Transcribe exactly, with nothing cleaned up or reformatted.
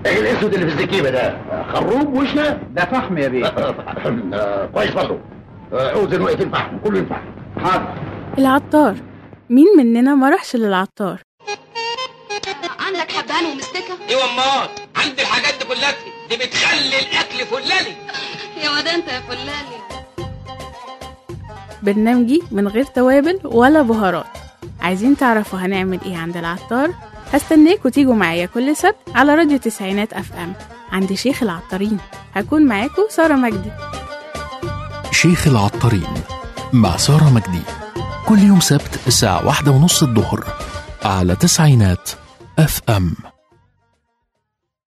ايه الاسود اللي في الزكيبه ده؟ خروب وشنا؟ ده فحم يا بيه. كويس برضه. اوزن وقت الفحم كله ينفع. حاضر. العطار، مين مننا ما راحش للعطار؟ عندك حبهان ومستكه؟ ايوه امال، عندي الحاجات دي كلها، دي بتخلي الاكل فلالي. يا واد انت يا فلالي. برنامجي من غير توابل ولا بهارات. عايزين تعرفوا هنعمل ايه عند العطار؟ هستناكوا تيجوا معايا كل سبت على راديو تسعينات اف ام عند شيخ العطارين. هكون معاكوا سارة مجدي. شيخ العطارين مع سارة مجدي كل يوم سبت الساعة واحدة ونص الظهر على تسعينات اف ام.